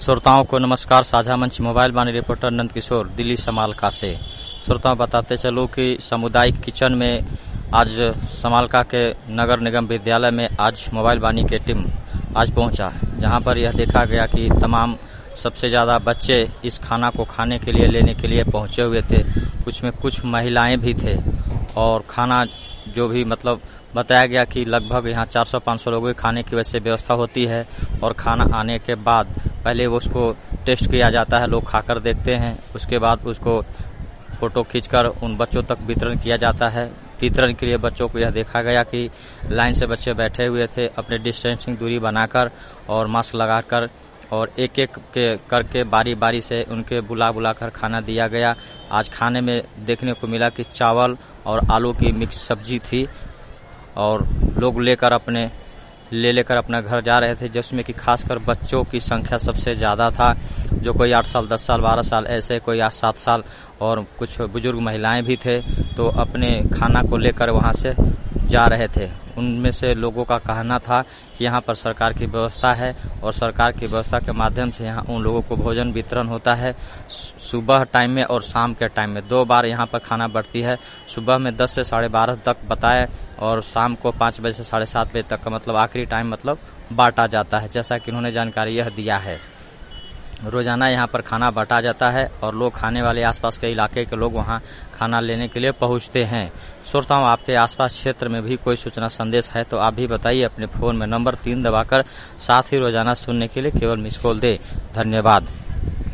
श्रोताओं को नमस्कार। साझा मंच मोबाइल वाणी रिपोर्टर नंद किशोर, दिल्ली समालका से। श्रोताओं बताते चलो कि सामुदायिक किचन में आज समालका के नगर निगम विद्यालय में आज मोबाइल वाणी की टीम आज पहुंचा, जहां पर यह देखा गया कि तमाम सबसे ज्यादा बच्चे इस खाना को खाने के लिए लेने के लिए पहुंचे हुए थे। कुछ में कुछ महिलाएं भी थे और खाना जो भी बताया गया कि लगभग यहाँ 400-500 लोगों के खाने की वैसे व्यवस्था होती है और खाना आने के बाद पहले उसको टेस्ट किया जाता है, लोग खाकर देखते हैं, उसके बाद उसको फोटो खींचकर उन बच्चों तक वितरण किया जाता है। वितरण के लिए बच्चों को यह देखा गया कि लाइन से बच्चे बैठे हुए थे अपने डिस्टेंसिंग दूरी बनाकर और मास्क लगाकर, और एक एक के करके बारी बारी से उनके बुलाकर खाना दिया गया। आज खाने में देखने को मिला कि चावल और आलू की मिक्स सब्जी थी और लोग लेकर अपना घर जा रहे थे, जिसमें कि खासकर बच्चों की संख्या सबसे ज्यादा था, जो कोई 8 साल, 10 साल, 12 साल, ऐसे कोई 7 साल और कुछ बुजुर्ग महिलाएं भी थे, तो अपने खाना को लेकर वहां से जा रहे थे। उनमें से लोगों का कहना था कि यहाँ पर सरकार की व्यवस्था है और सरकार की व्यवस्था के माध्यम से यहाँ उन लोगों को भोजन वितरण होता है। सुबह टाइम में और शाम के टाइम में 2 बार यहाँ पर खाना बढ़ती है। सुबह में 10 से 12:30 तक बताए और शाम को 5 बजे से 7:30 बजे तक का आखिरी टाइम बांटा जाता है, जैसा कि उन्होंने जानकारी यह दिया है। रोजाना यहाँ पर खाना बांटा जाता है और लोग खाने वाले आसपास के इलाके के लोग वहाँ खाना लेने के लिए पहुँचते हैं। श्रोताओं, आपके आसपास क्षेत्र में भी कोई सूचना संदेश है तो आप भी बताइए अपने फोन में नंबर 3 दबाकर, साथ ही रोजाना सुनने के लिए केवल मिस कॉल दे। धन्यवाद।